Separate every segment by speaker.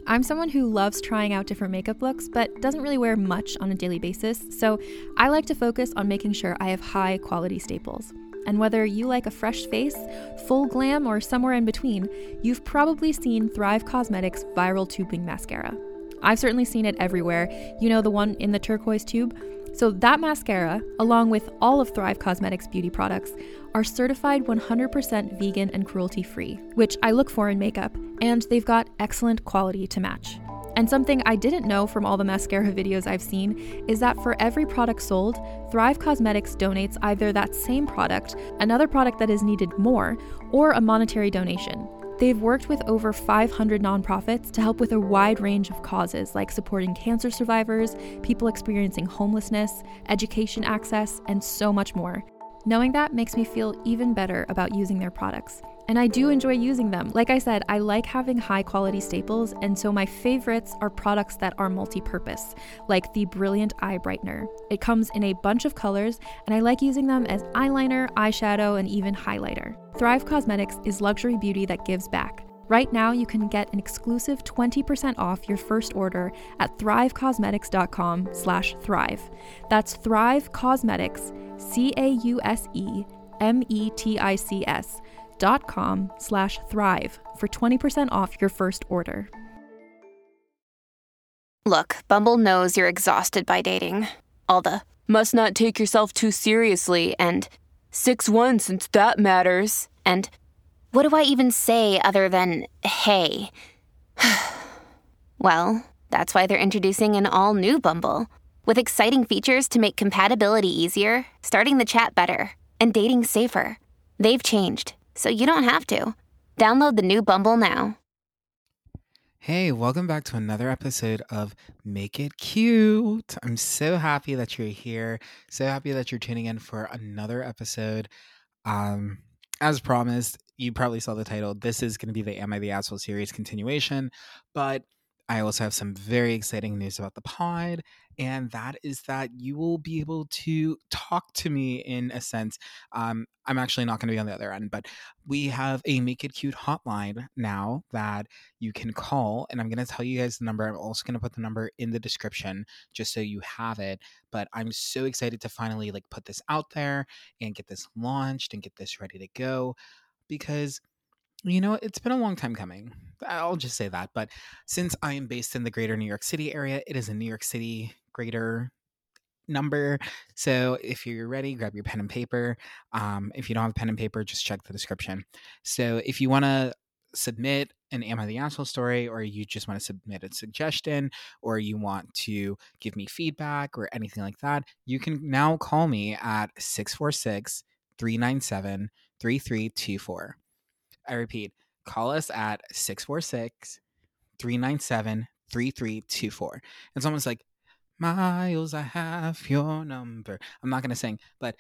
Speaker 1: I'm someone who loves trying out different makeup looks, but doesn't really wear much on a daily basis, so I like to focus on making sure I have high quality staples. And whether you like a fresh face, full glam, or somewhere in between, you've probably seen Thrive Causemetics Viral Tubing Mascara. I've certainly seen it everywhere. You know, the one in the turquoise tube? So that mascara, along with all of Thrive Causemetics beauty products, are certified 100% vegan and cruelty-free, which I look for in makeup, and they've got excellent quality to match. And something I didn't know from all the mascara videos I've seen is that for every product sold, Thrive Causemetics donates either that same product, another product that is needed more, or a monetary donation. They've worked with over 500 nonprofits to help with a wide range of causes like supporting cancer survivors, people experiencing homelessness, education access, and so much more. Knowing that makes me feel even better about using their products. And I do enjoy using them. Like I said, I like having high quality staples, and so my favorites are products that are multi-purpose, like the Brilliant Eye Brightener. It comes in a bunch of colors, and I like using them as eyeliner, eyeshadow, and even highlighter. Thrive Causemetics is luxury beauty that gives back. Right now, you can get an exclusive 20% off your first order at thrivecausemetics.com/thrive. That's Thrive Causemetics, CAUSEMETICS.com/thrive for 20% off your first order.
Speaker 2: Look, Bumble knows you're exhausted by dating. All the must not take yourself too seriously and 6'1" since that matters. And what do I even say other than hey? Well, that's why they're introducing an all-new Bumble with exciting features to make compatibility easier, starting the chat better, and dating safer. They've changed, so you don't have to. Download the new Bumble now.
Speaker 3: Hey, welcome back to another episode of Make It Cute. I'm so happy that you're here. So happy that you're tuning in for another episode. As promised, you probably saw the title. This is going to be the Am I the Asshole series continuation, but I also have some very exciting news about the pod, and that is that you will be able to talk to me in a sense. I'm actually not going to be on the other end, but we have a Make It Cute hotline now that you can call, and I'm going to tell you guys the number. I'm also going to put the number in the description just so you have it, but I'm so excited to finally put this out there and get this launched and get this ready to go because it's been a long time coming. I'll just say that. But since I am based in the greater New York City area, it is a New York City greater number. So if you're ready, grab your pen and paper. If you don't have pen and paper, just check the description. So if you want to submit an Am I the Asshole story, or you just want to submit a suggestion, or you want to give me feedback or anything like that, you can now call me at 646-397-3324. I repeat, call us at 646-397-3324. And someone's like, Miles, I have your number. I'm not going to sing, but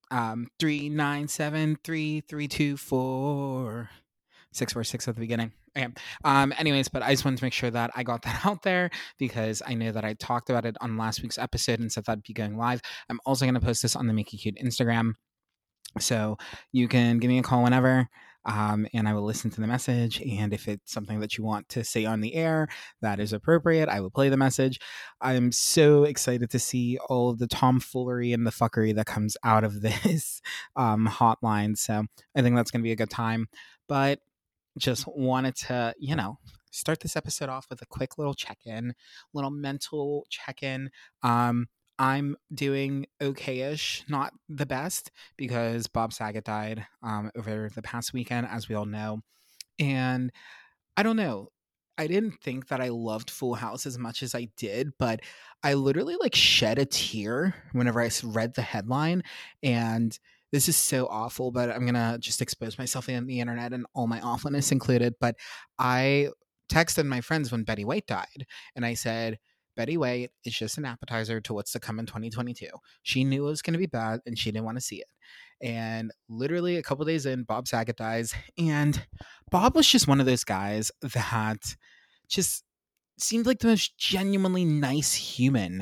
Speaker 3: 397-3324. 646 at the beginning. Okay. Anyways, but I just wanted to make sure that I got that out there because I know that I talked about it on last week's episode and said that'd be going live. I'm also going to post this on the Make It Cute Instagram. So you can give me a call whenever, and I will listen to the message. And if it's something that you want to say on the air that is appropriate, I will play the message. I'm so excited to see all of the tomfoolery and the fuckery that comes out of this hotline. So I think that's going to be a good time. But just wanted to, start this episode off with a quick little check-in, little mental check-in. I'm doing okay-ish, not the best, because Bob Saget died over the past weekend, as we all know. And I don't know. I didn't think that I loved Full House as much as I did, but I literally shed a tear whenever I read the headline. And this is so awful, but I'm going to just expose myself on the internet and all my awfulness included. But I texted my friends when Betty White died, and I said, Betty White is just an appetizer to what's to come in 2022. She knew it was going to be bad, and she didn't want to see it. And literally a couple days in, Bob Saget dies. And Bob was just one of those guys that just seemed like the most genuinely nice human,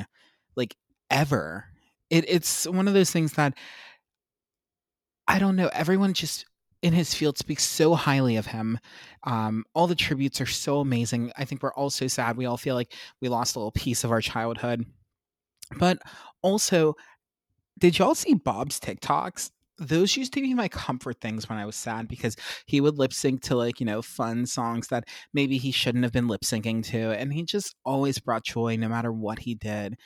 Speaker 3: ever. It's one of those things that, I don't know, everyone just in his field speaks so highly of him. All the tributes are so amazing. I think we're all so sad. We all feel like we lost a little piece of our childhood. But also, did y'all see Bob's TikToks? Those used to be my comfort things when I was sad because he would lip sync to like, fun songs that maybe he shouldn't have been lip syncing to. And he just always brought joy no matter what he did.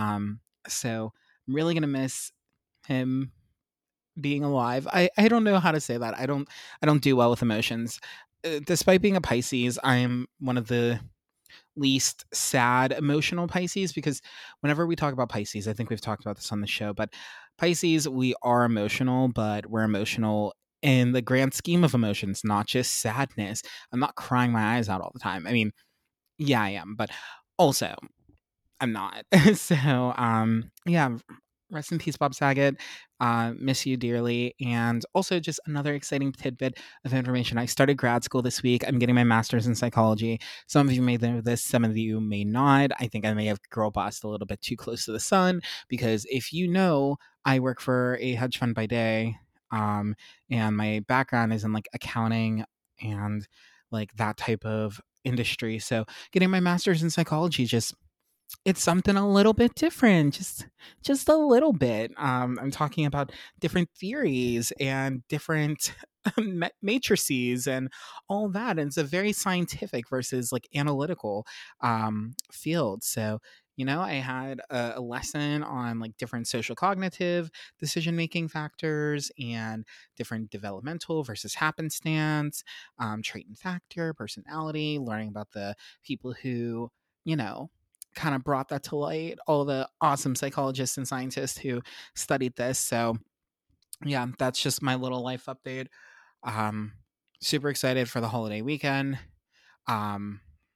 Speaker 3: So I'm really going to miss him being alive. I don't know how to say that. I don't do well with emotions. Despite being a Pisces, I'm one of the least sad emotional Pisces because whenever we talk about Pisces, I think we've talked about this on the show, but Pisces, we are emotional, but we're emotional in the grand scheme of emotions, not just sadness. I'm not crying my eyes out all the time. I mean, yeah, I am, but also I'm not. So, yeah, rest in peace, Bob Saget. Miss you dearly. And also, just another exciting tidbit of information. I started grad school this week. I'm getting my master's in psychology. Some of you may know this, some of you may not. I think I may have girl bossed a little bit too close to the sun because if you know, I work for a hedge fund by day, and my background is in like accounting and like that type of industry. So, getting my master's in psychology just it's something a little bit different, just a little bit. I'm talking about different theories and different matrices and all that, and it's a very scientific versus like analytical field. So I had a lesson on like different social cognitive decision making factors and different developmental versus happenstance, trait and factor, personality, learning about the people who you know kind of brought that to light, all the awesome psychologists and scientists who studied this. So, yeah, that's just my little life update. Um, Super excited for the holiday weekend. Um,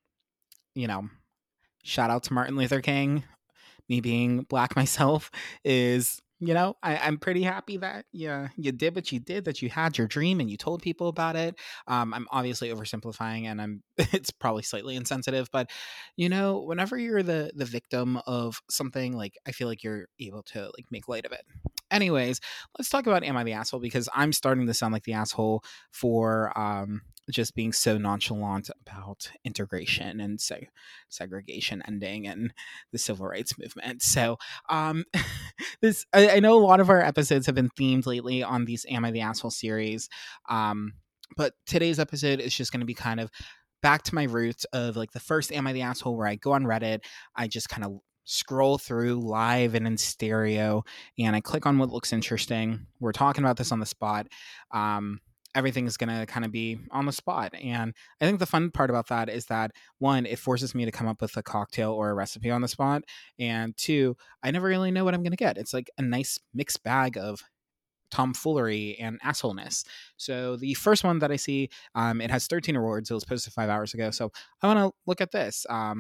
Speaker 3: you know, Shout out to Martin Luther King. Me being black myself is I'm pretty happy that you did what you did, that you had your dream and you told people about it. I'm obviously oversimplifying and I'm it's probably slightly insensitive, but whenever you're the victim of something, like I feel like you're able to like make light of it. Anyways, let's talk about Am I the Asshole, because I'm starting to sound like the asshole for just being so nonchalant about integration and segregation ending and the civil rights movement. So, I know a lot of our episodes have been themed lately on these Am I the Asshole series. But today's episode is just going to be kind of back to my roots of like the first Am I the Asshole, where I go on Reddit, I just kind of scroll through live and in stereo, and I click on what looks interesting. We're talking about this on the spot. Everything is going to kind of be on the spot. And I think the fun part about that is that, one, it forces me to come up with a cocktail or a recipe on the spot. And two, I never really know what I'm going to get. It's like a nice mixed bag of tomfoolery and assholeness. So the first one that I see, it has 13 awards. It was posted 5 hours ago. So I want to look at this.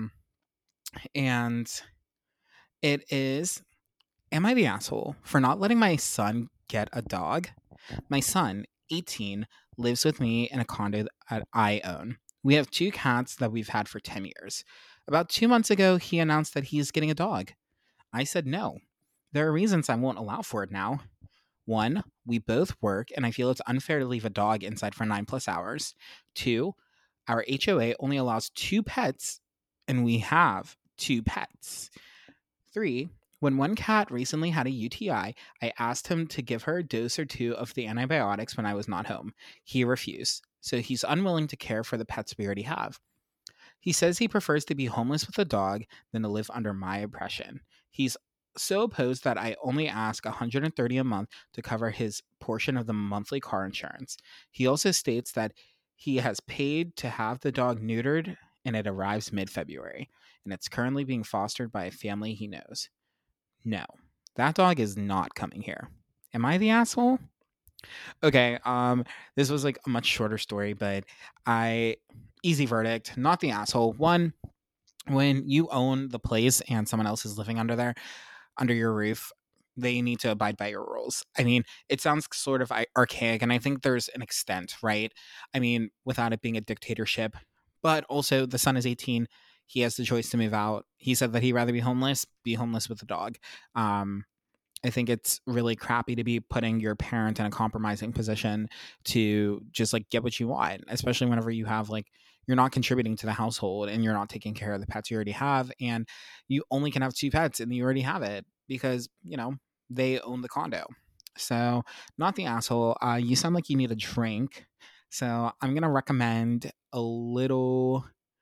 Speaker 3: And it is, am I the asshole for not letting my son get a dog? My son, 18, lives with me in a condo that I own. We have 2 cats that we've had for 10 years. About 2 months ago, he announced that he is getting a dog. I said no. There are reasons I won't allow for it now. 1, we both work, and I feel it's unfair to leave a dog inside for 9+ hours. 2, our HOA only allows 2 pets, and we have 2 pets. 3, when one cat recently had a UTI, I asked him to give her a dose or 2 of the antibiotics when I was not home. He refused, so he's unwilling to care for the pets we already have. He says he prefers to be homeless with a dog than to live under my oppression. He's so opposed that I only ask $130 a month to cover his portion of the monthly car insurance. He also states that he has paid to have the dog neutered and it arrives mid-February, and it's currently being fostered by a family he knows. No, that dog is not coming here. Am I the asshole? Okay, this was like a much shorter story, but easy verdict, not the asshole. 1, when you own the place and someone else is living under your roof, they need to abide by your rules. I mean, it sounds sort of archaic, and I think there's an extent, right? I mean, without it being a dictatorship, but also the son is 18. He has the choice to move out. He said that he'd rather be homeless with a dog. I think it's really crappy to be putting your parent in a compromising position to just like get what you want, especially whenever you have like you're not contributing to the household and you're not taking care of the pets you already have, and you only can have two pets and you already have it because, they own the condo. So, not the asshole. You sound like you need a drink. So, I'm going to recommend a little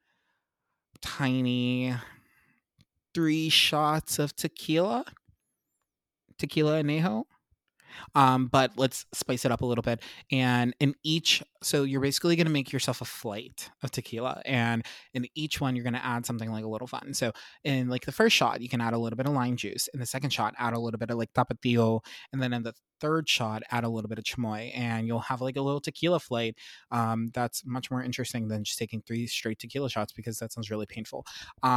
Speaker 3: tiny 3 shots of tequila anejo. But let's spice it up a little bit. And so you're basically going to make yourself a flight of tequila, and in each one, you're going to add something like a little fun. So in like the first shot, you can add a little bit of lime juice. In the second shot, add a little bit of like tapatio, and then in the third shot, add a little bit of chamoy, and you'll have like a little tequila flight. That's much more interesting than just taking 3 straight tequila shots because that sounds really painful.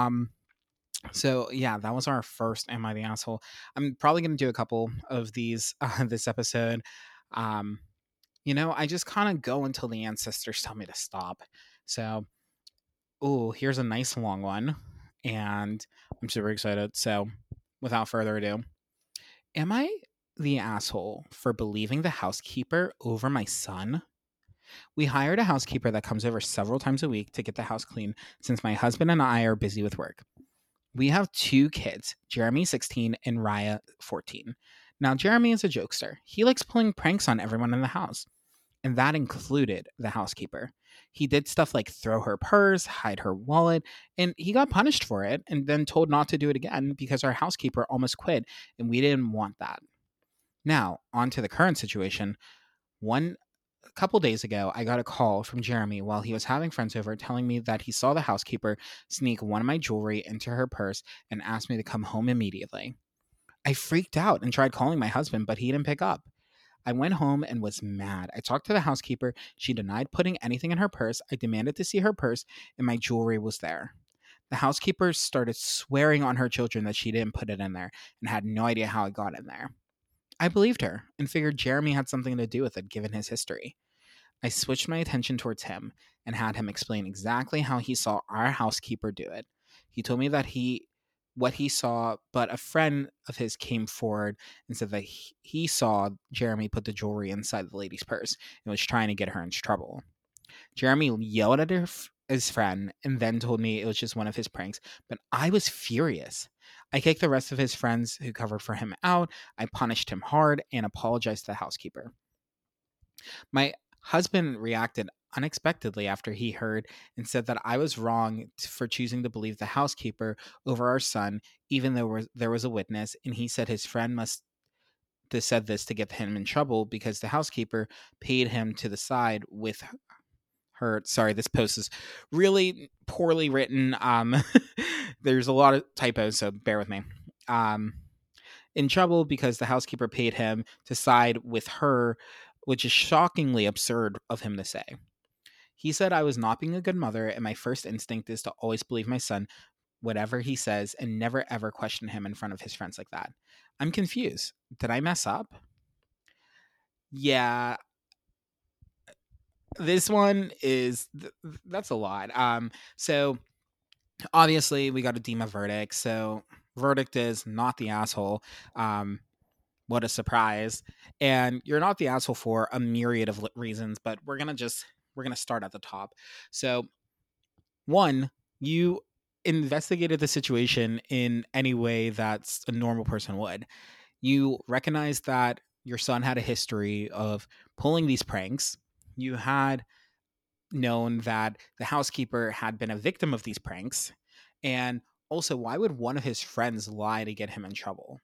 Speaker 3: So yeah, that was our first Am I the Asshole? I'm probably gonna do a couple of these this episode. Um, I just kind of go until the ancestors tell me to stop. So, here's a nice long one, and I'm super excited. So, without further ado, am I the asshole for believing the housekeeper over my son? We hired a housekeeper that comes over several times a week to get the house clean since my husband and I are busy with work. We have 2 kids, Jeremy 16 and Raya 14. Now, Jeremy is a jokester. He likes pulling pranks on everyone in the house, and that included the housekeeper. He did stuff like throw her purse, hide her wallet, and he got punished for it and then told not to do it again because our housekeeper almost quit, and we didn't want that. Now, on to the current situation. A couple days ago, I got a call from Jeremy while he was having friends over telling me that he saw the housekeeper sneak one of my jewelry into her purse and asked me to come home immediately. I freaked out and tried calling my husband, but he didn't pick up. I went home and was mad. I talked to the housekeeper. She denied putting anything in her purse. I demanded to see her purse, and my jewelry was there. The housekeeper started swearing on her children that she didn't put it in there and had no idea how it got in there. I believed her and figured Jeremy had something to do with it given his history. I switched my attention towards him and had him explain exactly how he saw our housekeeper do it. He told me that what he saw, but a friend of his came forward and said that he saw Jeremy put the jewelry inside the lady's purse and was trying to get her into trouble. Jeremy yelled at his friend and then told me it was just one of his pranks, but I was furious. I kicked the rest of his friends who covered for him out. I punished him hard and apologized to the housekeeper. My husband reacted unexpectedly after he heard and said that I was wrong for choosing to believe the housekeeper over our son, even though there was a witness, and he said his friend must have said this to get him in trouble because the housekeeper paid him to the side with her. Sorry, this post is really poorly written. There's a lot of typos, so bear with me. In trouble because the housekeeper paid him to side with her, which is shockingly absurd of him to say. He said I was not being a good mother, and my first instinct is to always believe my son, whatever he says, and never ever question him in front of his friends like that. I'm confused. Did I mess up? Yeah, this one is that's a lot. So obviously we got to deem a verdict. So verdict is not the asshole. What a surprise. And you're not the asshole for a myriad of reasons, but we're going to start at the top. So, one, you investigated the situation in any way that a normal person would. You recognized that your son had a history of pulling these pranks. You had known that the housekeeper had been a victim of these pranks. And also, why would one of his friends lie to get him in trouble?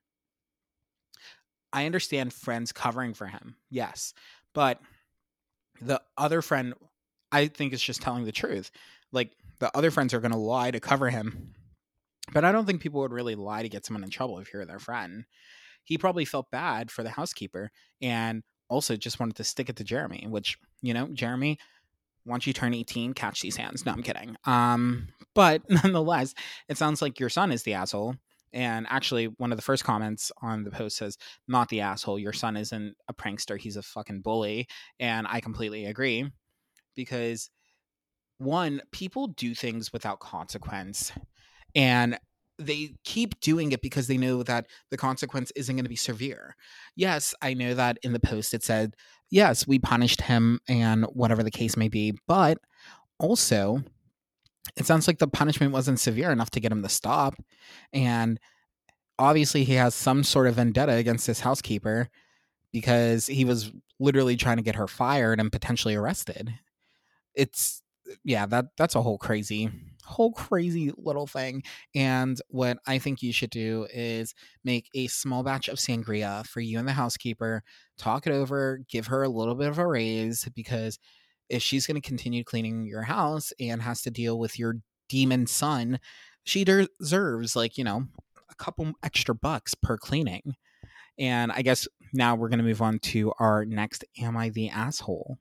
Speaker 3: I understand friends covering for him, yes. But the other friend, I think, is just telling the truth. Like, the other friends are going to lie to cover him. But I don't think people would really lie to get someone in trouble if you're their friend. He probably felt bad for the housekeeper and also just wanted to stick it to Jeremy, which, Jeremy, once you turn 18, catch these hands. No, I'm kidding. But nonetheless, it sounds like your son is the asshole. And actually, one of the first comments on the post says, not the asshole. Your son isn't a prankster. He's a fucking bully. And I completely agree. Because, one, people do things without consequence. And they keep doing it because they know that the consequence isn't going to be severe. Yes, I know that in the post it said, yes, we punished him and whatever the case may be, but also it sounds like the punishment wasn't severe enough to get him to stop. And obviously, he has some sort of vendetta against this housekeeper because he was literally trying to get her fired and potentially arrested. It's yeah, that's a whole crazy little thing. And what I think you should do is make a small batch of sangria for you and the housekeeper, talk it over, give her a little bit of a raise, because if she's going to continue cleaning your house and has to deal with your demon son, she deserves, like, a couple extra bucks per cleaning. And I guess now we're going to move on to our next Am I the Asshole?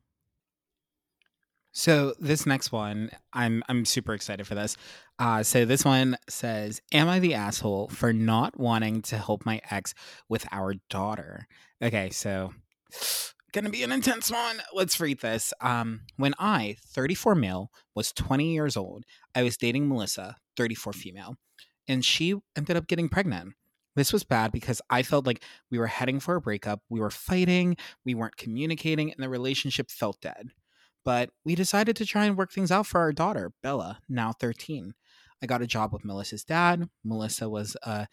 Speaker 3: So this next one, I'm super excited for this. So this one says, "Am I the asshole for not wanting to help my ex with our daughter?" Okay, so gonna be an intense one. Let's read this. When I, 34 male, was 20 years old, I was dating Melissa, 34 female, and she ended up getting pregnant. This was bad because I felt like we were heading for a breakup. We were fighting, we weren't communicating, and the relationship felt dead. But we decided to try and work things out for our daughter, Bella, now 13. I got a job with Melissa's dad. Melissa was a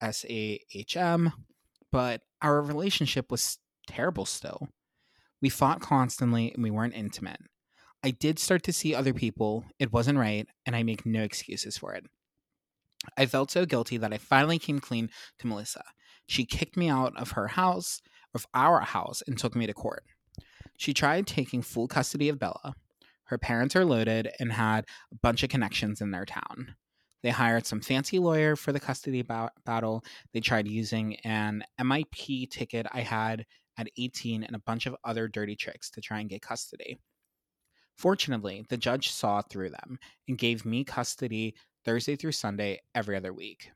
Speaker 3: SAHM, but our relationship was terrible still. We fought constantly and we weren't intimate. I did start to see other people. It wasn't right, and I make no excuses for it. I felt so guilty that I finally came clean to Melissa. She kicked me out of our house, and took me to court. She tried taking full custody of Bella. Her parents are loaded and had a bunch of connections in their town. They hired some fancy lawyer for the custody battle. They tried using an MIP ticket I had at 18 and a bunch of other dirty tricks to try and get custody. Fortunately, the judge saw through them and gave me custody Thursday through Sunday every other week.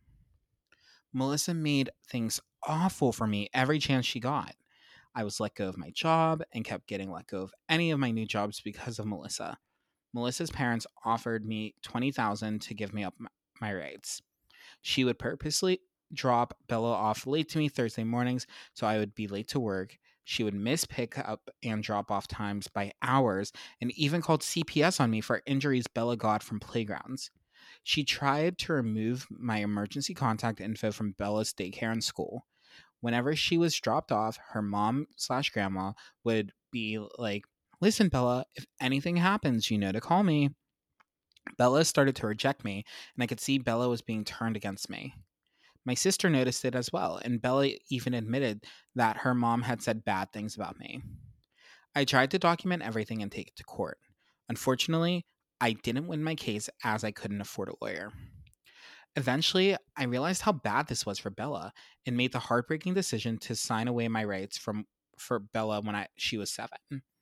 Speaker 3: Melissa made things awful for me every chance she got. I was let go of my job and kept getting let go of any of my new jobs because of Melissa. Melissa's parents offered me $20,000 to give me up my rights. She would purposely drop Bella off late to me Thursday mornings so I would be late to work. She would miss pickup and drop off times by hours and even called CPS on me for injuries Bella got from playgrounds. She tried to remove my emergency contact info from Bella's daycare and school. Whenever she was dropped off, her mom/grandma would be like, "Listen, Bella, if anything happens, you know to call me." Bella started to reject me, and I could see Bella was being turned against me. My sister noticed it as well, and Bella even admitted that her mom had said bad things about me. I tried to document everything and take it to court. Unfortunately, I didn't win my case as I couldn't afford a lawyer. Eventually, I realized how bad this was for Bella and made the heartbreaking decision to sign away my rights for Bella when she was 7.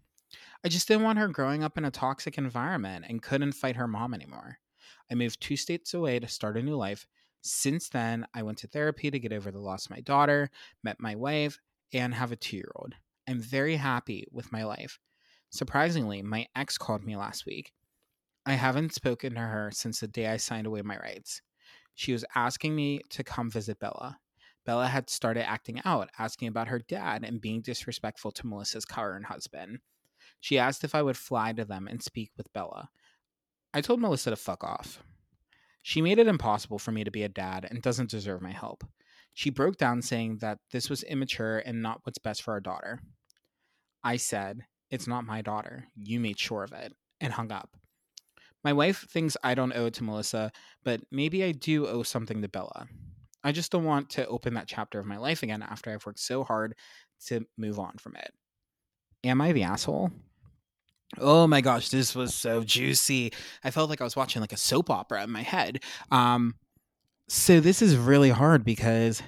Speaker 3: I just didn't want her growing up in a toxic environment and couldn't fight her mom anymore. I moved 2 states away to start a new life. Since then, I went to therapy to get over the loss of my daughter, met my wife, and have a 2-year-old. I'm very happy with my life. Surprisingly, my ex called me last week. I haven't spoken to her since the day I signed away my rights. She was asking me to come visit Bella. Bella had started acting out, asking about her dad and being disrespectful to Melissa's current husband. She asked if I would fly to them and speak with Bella. I told Melissa to fuck off. She made it impossible for me to be a dad and doesn't deserve my help. She broke down saying that this was immature and not what's best for our daughter. I said, "It's not my daughter. You made sure of it," and hung up. My wife thinks I don't owe it to Melissa, but maybe I do owe something to Bella. I just don't want to open that chapter of my life again after I've worked so hard to move on from it. Am I the asshole? Oh my gosh, this was so juicy. I felt like I was watching like a soap opera in my head. So this is really hard because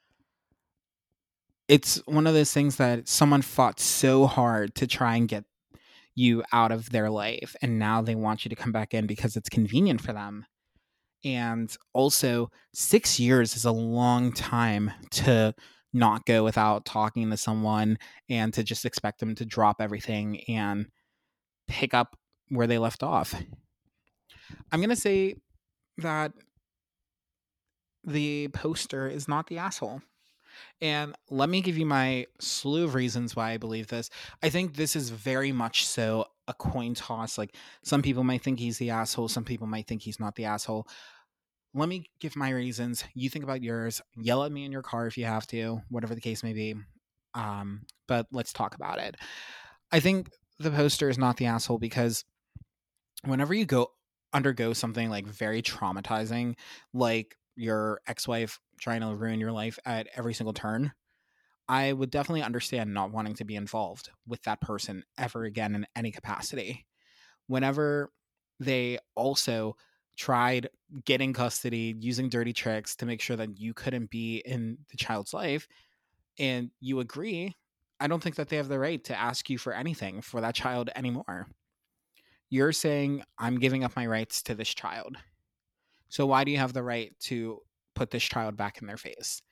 Speaker 3: it's one of those things that someone fought so hard to try and get you out of their life, and now they want you to come back in because it's convenient for them. And also, 6 years is a long time to not go without talking to someone and to just expect them to drop everything and pick up where they left off. I'm going to say that the poster is not the asshole. And let me give you my slew of reasons why I believe this. I think this is very much so a coin toss. Like, some people might think he's the asshole, some people might think he's not the asshole. Let me give my reasons. You think about yours. Yell at me in your car if you have to, whatever the case may be. But let's talk about it. I think the poster is not the asshole because whenever you undergo something like very traumatizing, like your ex-wife trying to ruin your life at every single turn, I would definitely understand not wanting to be involved with that person ever again in any capacity. Whenever they also tried getting custody, using dirty tricks to make sure that you couldn't be in the child's life, and you agree, I don't think that they have the right to ask you for anything for that child anymore. You're saying, I'm giving up my rights to this child. So why do you have the right to put this child back in their face?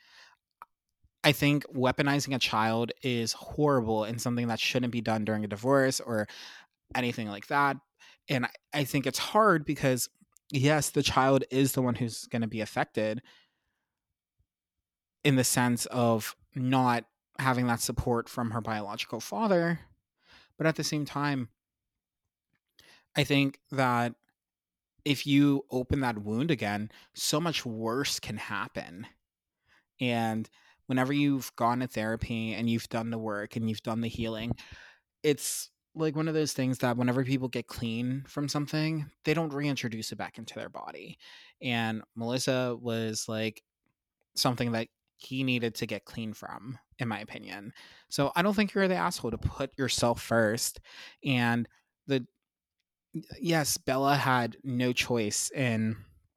Speaker 3: I think weaponizing a child is horrible and something that shouldn't be done during a divorce or anything like that. And I think it's hard because, yes, the child is the one who's going to be affected in the sense of not having that support from her biological father. But at the same time, I think that if you open that wound again, so much worse can happen. And whenever you've gone to therapy and you've done the work and you've done the healing, it's like one of those things that whenever people get clean from something, they don't reintroduce it back into their body. And Melissa was like something that he needed to get clean from, in my opinion. So I don't think you're the asshole to put yourself first. And the yes, Bella had no choice in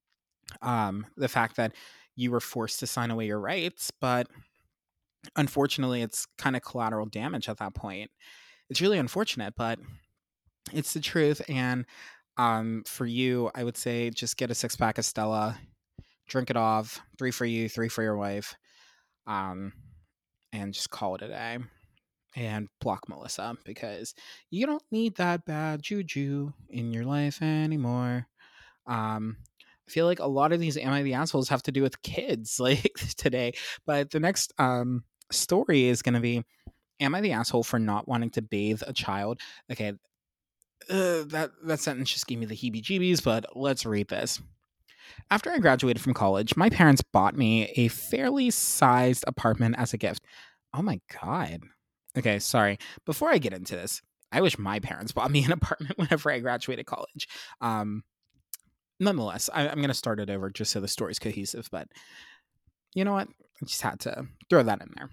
Speaker 3: the fact that you were forced to sign away your rights, but unfortunately, it's kind of collateral damage at that point. It's really unfortunate, but it's the truth. And for you, I would say just get a 6-pack of Stella, drink it off, 3 for you, 3 for your wife, and just call it a day. And block Melissa because you don't need that bad juju in your life anymore. I feel like a lot of these Am I the Assholes have to do with kids like today. But the next story is going to be, am I the asshole for not wanting to bathe a child? Okay, that sentence just gave me the heebie-jeebies, but let's read this. After I graduated from college, my parents bought me a fairly sized apartment as a gift. Oh my God. Okay, sorry. Before I get into this, I wish my parents bought me an apartment whenever I graduated college. Nonetheless, I'm going to start it over just so the story's cohesive, but you know what? I just had to throw that in there.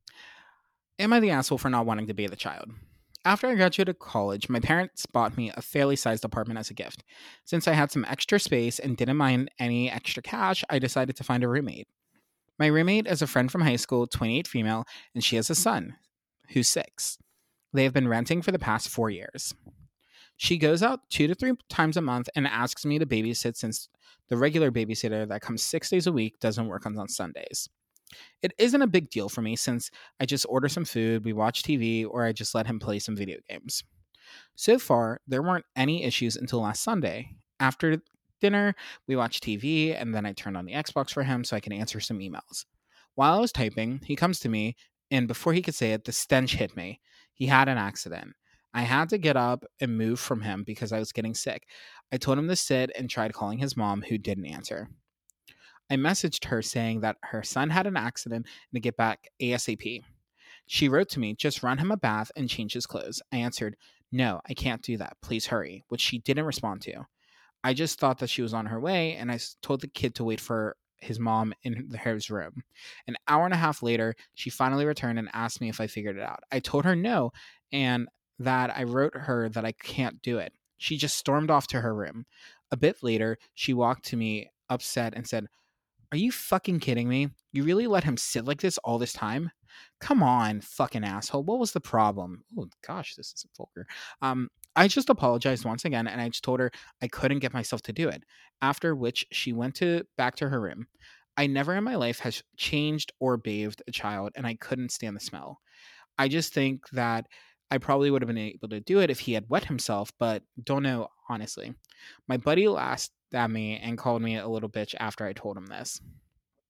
Speaker 3: Am I the asshole for not wanting to bathe a child? After I graduated college, my parents bought me a fairly sized apartment as a gift. Since I had some extra space and didn't mind any extra cash, I decided to find a roommate. My roommate is a friend from high school, 28 female, and she has a son, who's 6. They have been renting for the past 4 years. She goes out 2 to 3 times a month and asks me to babysit since the regular babysitter that comes 6 days a week doesn't work on Sundays. It isn't a big deal for me since I just order some food, we watch TV, or I just let him play some video games. So far, there weren't any issues until last Sunday. After dinner, we watched TV, and then I turned on the Xbox for him so I can answer some emails. While I was typing, he comes to me, and before he could say it, the stench hit me. He had an accident. I had to get up and move from him because I was getting sick. I told him to sit and tried calling his mom, who didn't answer. I messaged her saying that her son had an accident and to get back ASAP. She wrote to me, just run him a bath and change his clothes. I answered, no, I can't do that. Please hurry, which she didn't respond to. I just thought that she was on her way, and I told the kid to wait for his mom in his room. An hour and a half later, she finally returned and asked me if I figured it out. I told her no, and that I wrote her that I can't do it. She just stormed off to her room. A bit later, she walked to me upset and said, are you fucking kidding me? You really let him sit like this all this time? Come on, fucking asshole. What was the problem? Oh gosh, this is vulgar. I just apologized once again, and I just told her I couldn't get myself to do it. After which she went back to her room. I never in my life has changed or bathed a child, and I couldn't stand the smell. I just think that I probably would have been able to do it if he had wet himself, but don't know, honestly. My buddy laughed at me and called me a little bitch after I told him this.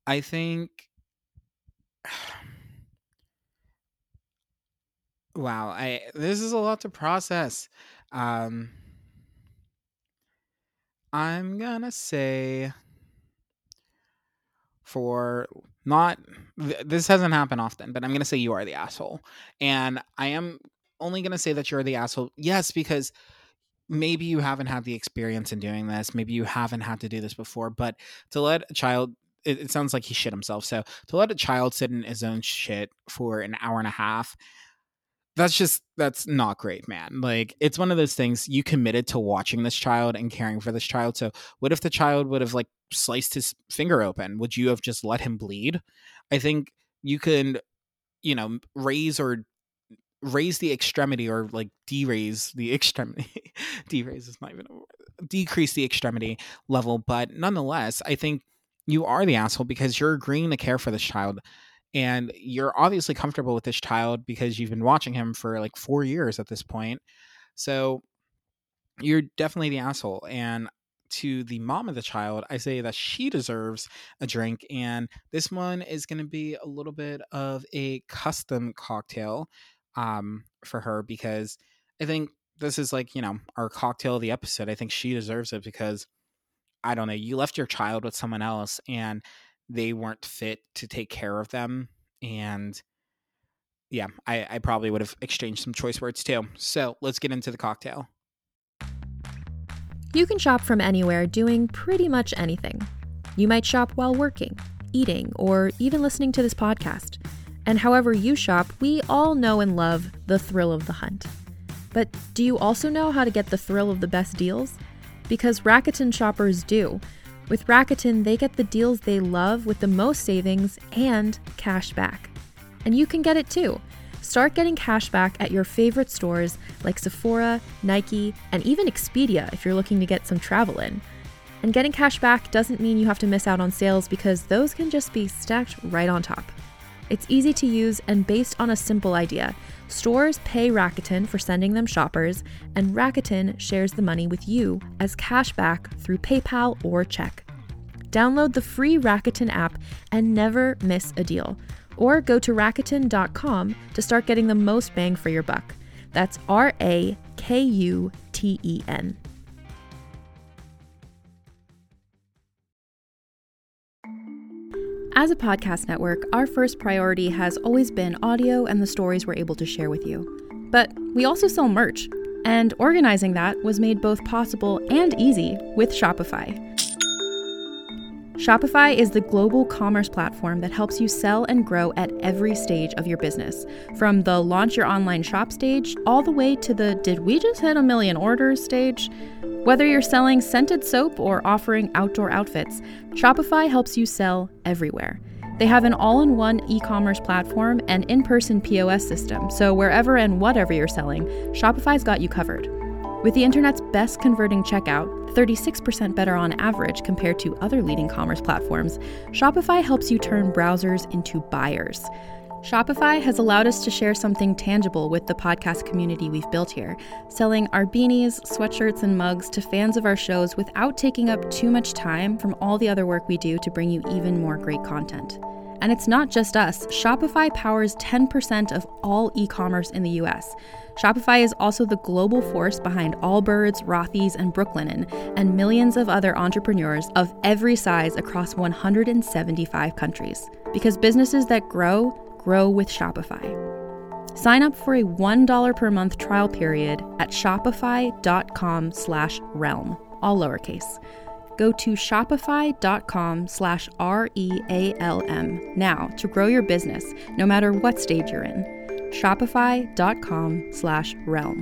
Speaker 3: I think wow, I this is a lot to process. Um I'm gonna say for not this hasn't happened often, but I'm gonna say you are the asshole. And I am only gonna say that you're the asshole. Yes, because maybe you haven't had the experience in doing this. Maybe you haven't had to do this before, but to let a child, it sounds like he shit himself. So to let a child sit in his own shit for an hour and a half, that's not great, man. Like, it's one of those things, you committed to watching this child and caring for this child. So what if the child would have like sliced his finger open? Would you have just let him bleed? I think you can, raise the extremity, or like deraise the extremity. Deraise is not even a word. Decrease the extremity level, but nonetheless, I think you are the asshole because you're agreeing to care for this child, and you're obviously comfortable with this child because you've been watching him for like 4 years at this point. So you're definitely the asshole. And to the mom of the child, I say that she deserves a drink. And this one is going to be a little bit of a custom cocktail for her, because I think this is like, our cocktail of the episode. I think she deserves it because, I don't know, you left your child with someone else and they weren't fit to take care of them. And yeah, I probably would have exchanged some choice words too. So let's get into the cocktail.
Speaker 1: You can shop from anywhere doing pretty much anything. You might shop while working, eating, or even listening to this podcast. And however you shop, we all know and love the thrill of the hunt. But do you also know how to get the thrill of the best deals? Because Rakuten shoppers do. With Rakuten, they get the deals they love with the most savings and cash back. And you can get it too. Start getting cash back at your favorite stores like Sephora, Nike, and even Expedia if you're looking to get some travel in. And getting cash back doesn't mean you have to miss out on sales, because those can just be stacked right on top. It's easy to use and based on a simple idea. Stores pay Rakuten for sending them shoppers, and Rakuten shares the money with you as cash back through PayPal or check. Download the free Rakuten app and never miss a deal. Or go to Rakuten.com to start getting the most bang for your buck. That's Rakuten. As a podcast network, our first priority has always been audio and the stories we're able to share with you. But we also sell merch, and organizing that was made both possible and easy with Shopify. Shopify is the global commerce platform that helps you sell and grow at every stage of your business, from the launch your online shop stage all the way to the did we just hit 1 million orders stage. Whether you're selling scented soap or offering outdoor outfits, Shopify helps you sell everywhere. They have an all-in-one e-commerce platform and in-person POS system, so wherever and whatever you're selling, Shopify's got you covered. With the internet's best converting checkout, 36% better on average compared to other leading commerce platforms, Shopify helps you turn browsers into buyers. Shopify has allowed us to share something tangible with the podcast community we've built here, selling our beanies, sweatshirts, and mugs to fans of our shows without taking up too much time from all the other work we do to bring you even more great content. And it's not just us. Shopify powers 10% of all e-commerce in the US. Shopify is also the global force behind Allbirds, Rothy's, and Brooklinen, and millions of other entrepreneurs of every size across 175 countries. Because businesses that grow with Shopify. Sign up for a $1 per month trial period at shopify.com/realm, all lowercase. Go to shopify.com/REALM now to grow your business, no matter what stage you're in. Shopify.com/realm.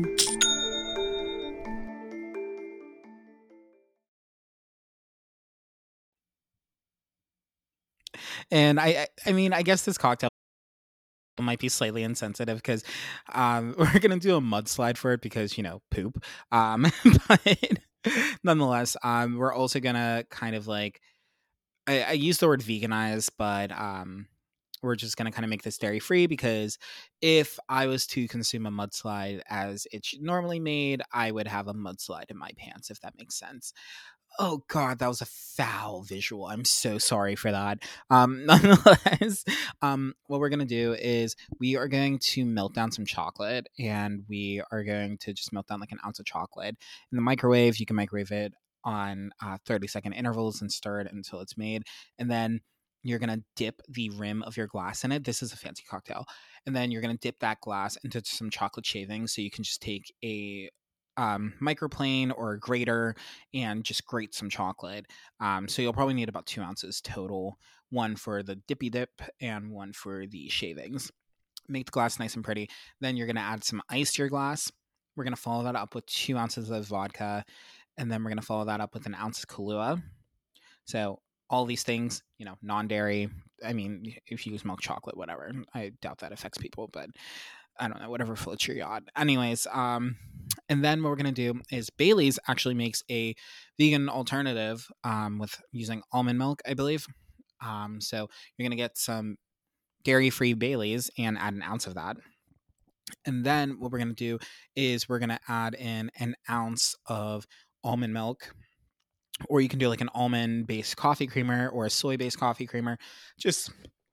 Speaker 3: And I mean, I guess this cocktail might be slightly insensitive because we're gonna do a mudslide for it because poop. But nonetheless, we're also gonna kind of like, I use the word veganize, but we're just gonna kind of make this dairy free, because if I was to consume a mudslide as it's normally made, I would have a mudslide in my pants, if that makes sense. Oh God, that was a foul visual. I'm so sorry for that. Nonetheless, what we're gonna do is we are going to melt down some chocolate, and we are going to just melt down like an ounce of chocolate in the microwave. You can microwave it on 30-second intervals and stir it until it's made, and then you're gonna dip the rim of your glass in it. This is a fancy cocktail, and then you're gonna dip that glass into some chocolate shavings. So you can just take a microplane or a grater and just grate some chocolate. So you'll probably need about 2 ounces total, one for the dippy dip and one for the shavings. Make the glass nice and pretty. Then you're going to add some ice to your glass. We're going to follow that up with 2 ounces of vodka, and then we're going to follow that up with an ounce of Kahlua. So all these things, non-dairy. I mean, if you use milk chocolate, whatever. I doubt that affects people, but I don't know, whatever floats your yacht. Anyways, and then what we're going to do is Bailey's actually makes a vegan alternative with using almond milk, I believe. So you're going to get some dairy-free Bailey's and add an ounce of that. And then what we're going to do is we're going to add in an ounce of almond milk, or you can do like an almond-based coffee creamer or a soy-based coffee creamer, just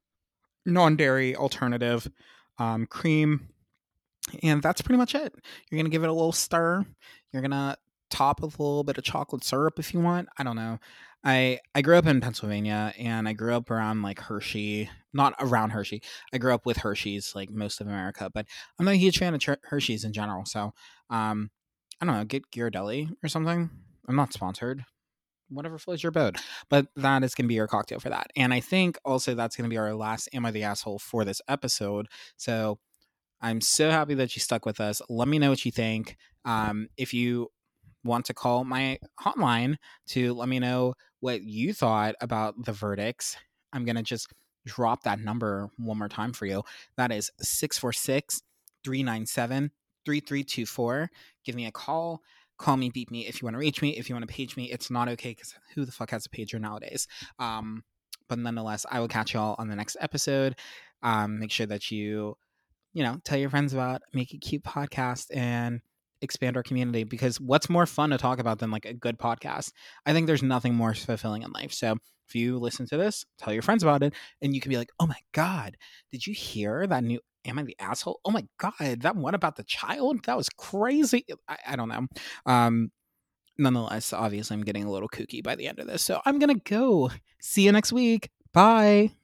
Speaker 3: non-dairy alternative, cream. And that's pretty much it. You're going to give it a little stir. You're going to top with a little bit of chocolate syrup if you want. I don't know. I grew up in Pennsylvania, and I grew up around like Hershey. Not around Hershey. I grew up with Hershey's, like most of America. But I'm not a huge fan of Hershey's in general. So, I don't know. Get Ghirardelli or something. I'm not sponsored. Whatever floats your boat. But that is going to be your cocktail for that. And I think also that's going to be our last Am I the Asshole for this episode. So I'm so happy that you stuck with us. Let me know what you think. If you want to call my hotline to let me know what you thought about the verdicts, I'm going to just drop that number one more time for you. That is 646-397-3324. Give me a call. Call me, beat me if you want to reach me. If you want to page me, it's not okay because who the fuck has a pager nowadays? But nonetheless, I will catch you all on the next episode. Make sure that you tell your friends about Make It Cute podcast and expand our community, because what's more fun to talk about than like a good podcast? I think there's nothing more fulfilling in life. So if you listen to this, tell your friends about it, and you can be like, oh my God, did you hear that new Am I the Asshole? Oh my God, that one about the child? That was crazy. I don't know. Nonetheless, obviously I'm getting a little kooky by the end of this. So I'm going to go. See you next week. Bye.